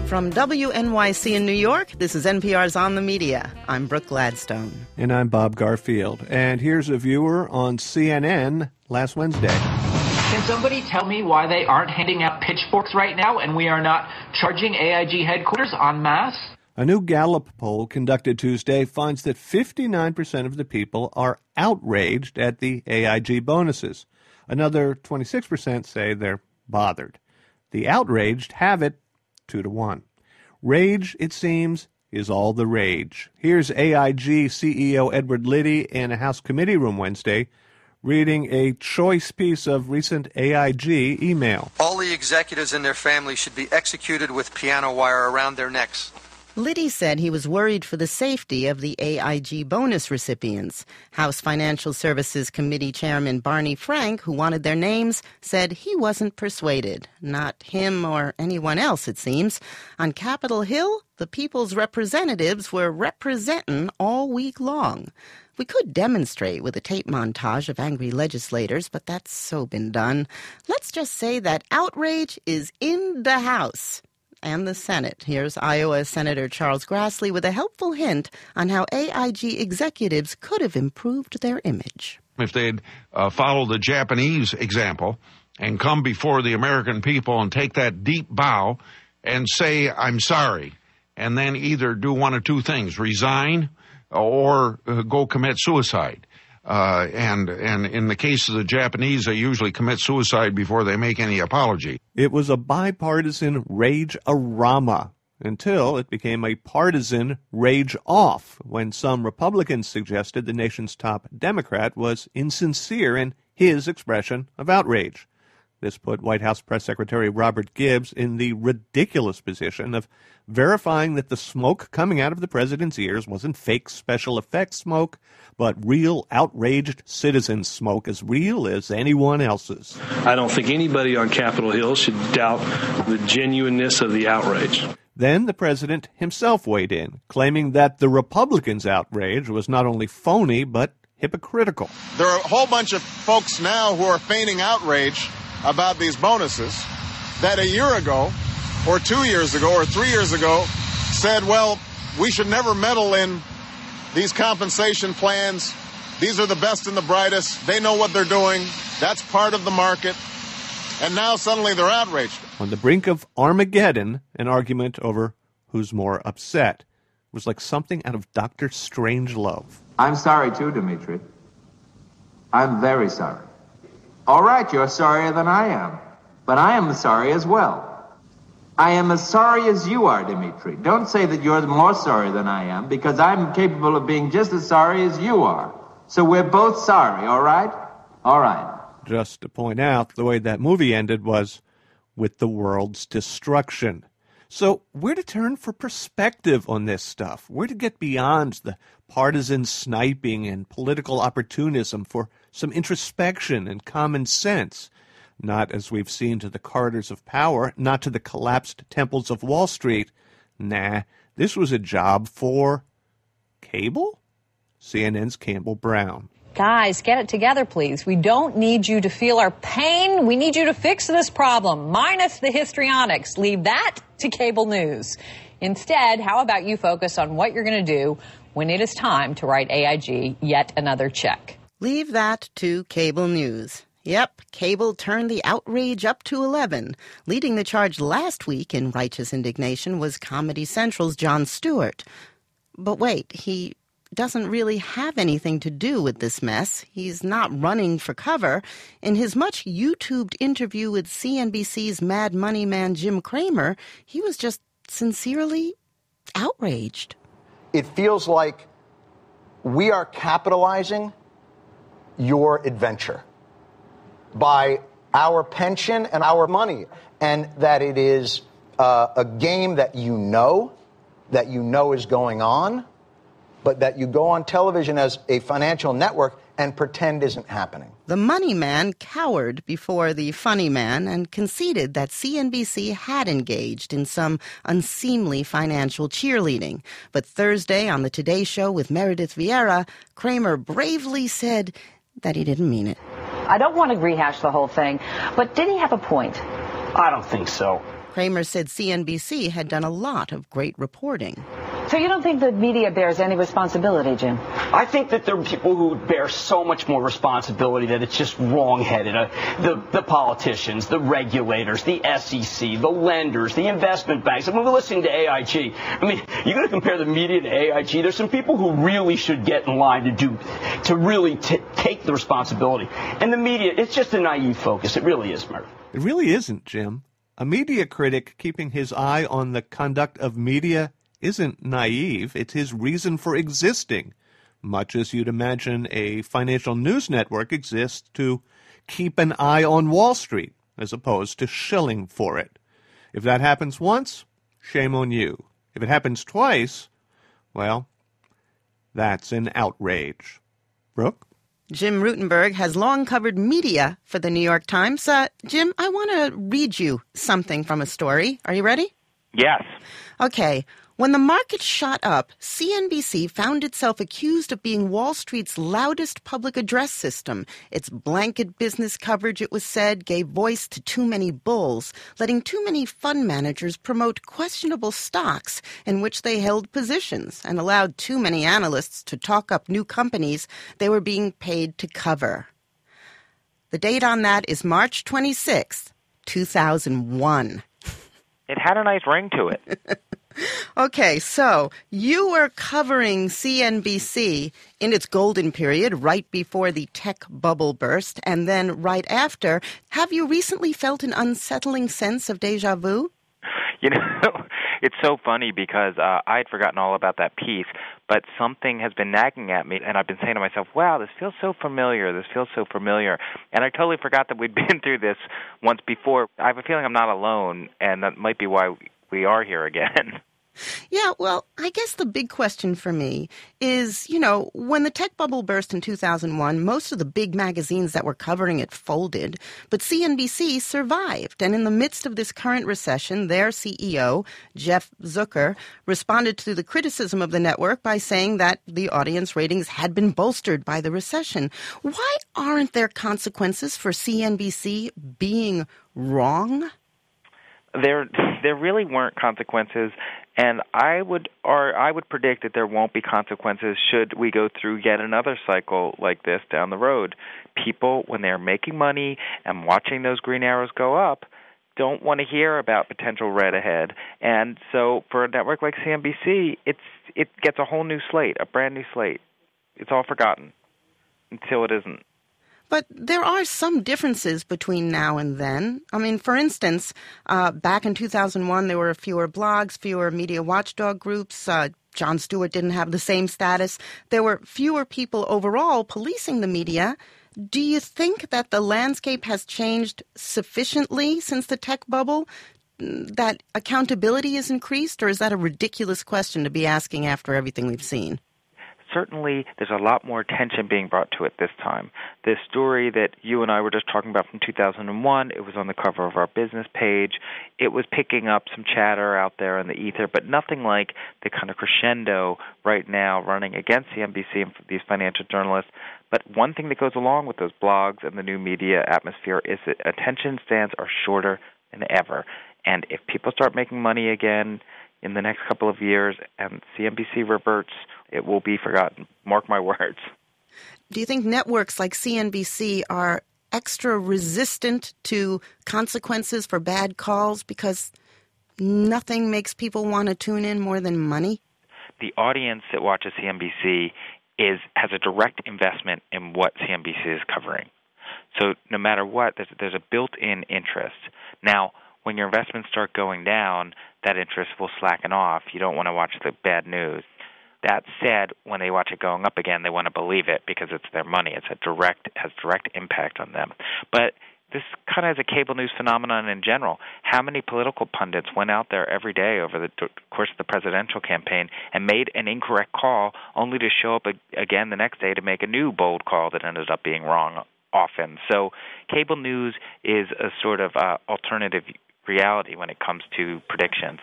From WNYC in New York, this is NPR's On the Media. I'm Brooke Gladstone. And I'm Bob Garfield. And here's a viewer on CNN last Wednesday. Can somebody tell me why they aren't handing out pitchforks right now and we are not charging AIG headquarters en masse? A new Gallup poll conducted Tuesday finds that 59% of the people are outraged at the AIG bonuses. Another 26% say they're bothered. The outraged have it 2-1. Rage, it seems, is all the rage. Here's AIG CEO Edward Liddy in a House committee room Wednesday reading a choice piece of recent AIG email. All the executives and their families should be executed with piano wire around their necks. Liddy said he was worried for the safety of the AIG bonus recipients. House Financial Services Committee Chairman Barney Frank, who wanted their names, said he wasn't persuaded. Not him or anyone else, it seems. On Capitol Hill, the people's representatives were representing all week long. We could demonstrate with a tape montage of angry legislators, but that's so been done. Let's just say that outrage is in the House and the Senate. Here's Iowa Senator Charles Grassley with a helpful hint on how AIG executives could have improved their image. If they'd follow the Japanese example and come before the American people and take that deep bow and say, I'm sorry, and then either do one of two things, resign or go commit suicide. And in the case of the Japanese, they usually commit suicide before they make any apology. It was a bipartisan rage-a-rama until it became a partisan rage-off when some Republicans suggested the nation's top Democrat was insincere in his expression of outrage. This put White House Press Secretary Robert Gibbs in the ridiculous position of verifying that the smoke coming out of the president's ears wasn't fake special effects smoke, but real outraged citizen smoke, as real as anyone else's. I don't think anybody on Capitol Hill should doubt the genuineness of the outrage. Then the president himself weighed in, claiming that the Republicans' outrage was not only phony, but hypocritical. There are a whole bunch of folks now who are feigning outrage about these bonuses that a year ago or 2 years ago or 3 years ago said, well, we should never meddle in these compensation plans. These are the best and the brightest. They know what they're doing. That's part of the market. And now suddenly they're outraged. On the brink of Armageddon, an argument over who's more upset. It was like something out of Dr. Strangelove. I'm sorry too, Dimitri. I'm very sorry. All right, you're sorrier than I am, but I am sorry as well. I am as sorry as you are, Dimitri. Don't say that you're more sorry than I am, because I'm capable of being just as sorry as you are. So we're both sorry, all right? All right. Just to point out, the way that movie ended was with the world's destruction. So where to turn for perspective on this stuff? Where to get beyond the partisan sniping and political opportunism for some introspection and common sense? Not, as we've seen, to the corridors of power, not to the collapsed temples of Wall Street. Nah, this was a job for cable? CNN's Campbell Brown. Guys, get it together, please. We don't need you to feel our pain. We need you to fix this problem, minus the histrionics. Leave that to cable news. Instead, how about you focus on what you're going to do when it is time to write AIG yet another check? Leave that to cable news. Yep, cable turned the outrage up to 11. Leading the charge last week in righteous indignation was Comedy Central's Jon Stewart. But wait, he doesn't really have anything to do with this mess. He's not running for cover. In his much YouTubed interview with CNBC's Mad Money man Jim Cramer, he was just sincerely outraged. It feels like we are capitalizing your adventure by our pension and our money, and that it is a game that you know is going on, but that you go on television as a financial network and pretend isn't happening. The money man cowered before the funny man and conceded that CNBC had engaged in some unseemly financial cheerleading. But Thursday on the Today Show with Meredith Vieira, Cramer bravely said that he didn't mean it. I don't want to rehash the whole thing, but did he have a point? I don't think so. Kramer said CNBC had done a lot of great reporting. So you don't think the media bears any responsibility, Jim? I think that there are people who bear so much more responsibility that it's just wrong-headed. The politicians, the regulators, the SEC, the lenders, the investment banks. I mean, we're listening to AIG. I mean, you're going to compare the media to AIG. There's some people who really should get in line to really take the responsibility. And the media, it's just a naive focus. It really is, Murph. It really isn't, Jim. A media critic keeping his eye on the conduct of media isn't naive. It's his reason for existing, much as you'd imagine a financial news network exists to keep an eye on Wall Street, as opposed to shilling for it. If that happens once, shame on you. If it happens twice, well, that's an outrage. Brooke? Jim Rutenberg has long covered media for the New York Times. Jim, I want to read you something from a story. Are you ready? Yes. Okay. When the market shot up, CNBC found itself accused of being Wall Street's loudest public address system. Its blanket business coverage, it was said, gave voice to too many bulls, letting too many fund managers promote questionable stocks in which they held positions, and allowed too many analysts to talk up new companies they were being paid to cover. The date on that is March 26th, 2001. It had a nice ring to it. Okay, so you were covering CNBC in its golden period right before the tech bubble burst and then right after. Have you recently felt an unsettling sense of déjà vu? You know, it's so funny because I had forgotten all about that piece, but something has been nagging at me, and I've been saying to myself, wow, this feels so familiar, and I totally forgot that we'd been through this once before. I have a feeling I'm not alone, and that might be why we are here again. Yeah, well, I guess the big question for me is, when the tech bubble burst in 2001, most of the big magazines that were covering it folded, but CNBC survived. And in the midst of this current recession, their CEO, Jeff Zucker, responded to the criticism of the network by saying that the audience ratings had been bolstered by the recession. Why aren't there consequences for CNBC being wrong? There really weren't consequences, and I would predict that there won't be consequences should we go through yet another cycle like this down the road. People, when they're making money and watching those green arrows go up, don't want to hear about potential red ahead. And so for a network like CNBC, it gets a whole new slate, a brand new slate. It's all forgotten until it isn't. But there are some differences between now and then. I mean, for instance, back in 2001, there were fewer blogs, fewer media watchdog groups. Jon Stewart didn't have the same status. There were fewer people overall policing the media. Do you think that the landscape has changed sufficiently since the tech bubble, that accountability is increased, or is that a ridiculous question to be asking after everything we've seen? Certainly, there's a lot more attention being brought to it this time. This story that you and I were just talking about from 2001, it was on the cover of our business page. It was picking up some chatter out there in the ether, but nothing like the kind of crescendo right now running against CNBC and these financial journalists. But one thing that goes along with those blogs and the new media atmosphere is that attention spans are shorter than ever. And if people start making money again in the next couple of years and CNBC reverts, it will be forgotten. Mark my words. Do you think networks like CNBC are extra resistant to consequences for bad calls because nothing makes people want to tune in more than money? The audience that watches CNBC has a direct investment in what CNBC is covering. So no matter what, there's a built-in interest. Now, when your investments start going down, that interest will slacken off. You don't want to watch the bad news. That said, when they watch it going up again, they want to believe it because it's their money. Has direct impact on them. But this kind of is a cable news phenomenon in general. How many political pundits went out there every day over the course of the presidential campaign and made an incorrect call only to show up again the next day to make a new bold call that ended up being wrong often? So cable news is a sort of alternative reality when it comes to predictions.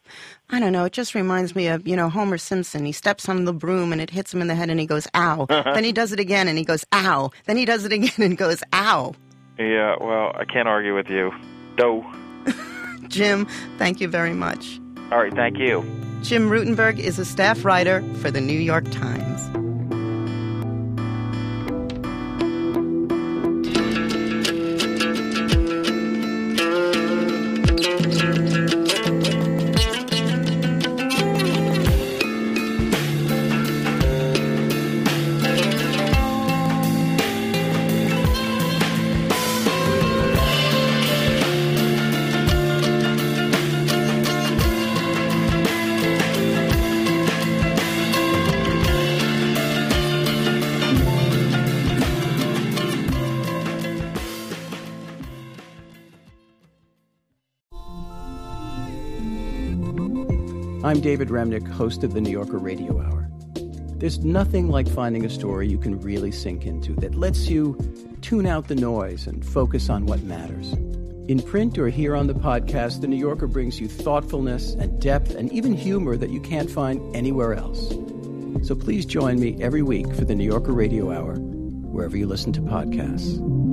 I don't know. It just reminds me of, Homer Simpson. He steps on the broom and it hits him in the head and he goes, ow. Then he does it again and he goes, ow. Then he does it again and goes, ow. Yeah, well, I can't argue with you. No. Jim, thank you very much. All right, thank you. Jim Rutenberg is a staff writer for the New York Times. I'm David Remnick, host of the New Yorker Radio Hour. There's nothing like finding a story you can really sink into that lets you tune out the noise and focus on what matters. In print or here on the podcast, the New Yorker brings you thoughtfulness and depth and even humor that you can't find anywhere else. So please join me every week for the New Yorker Radio Hour, wherever you listen to podcasts.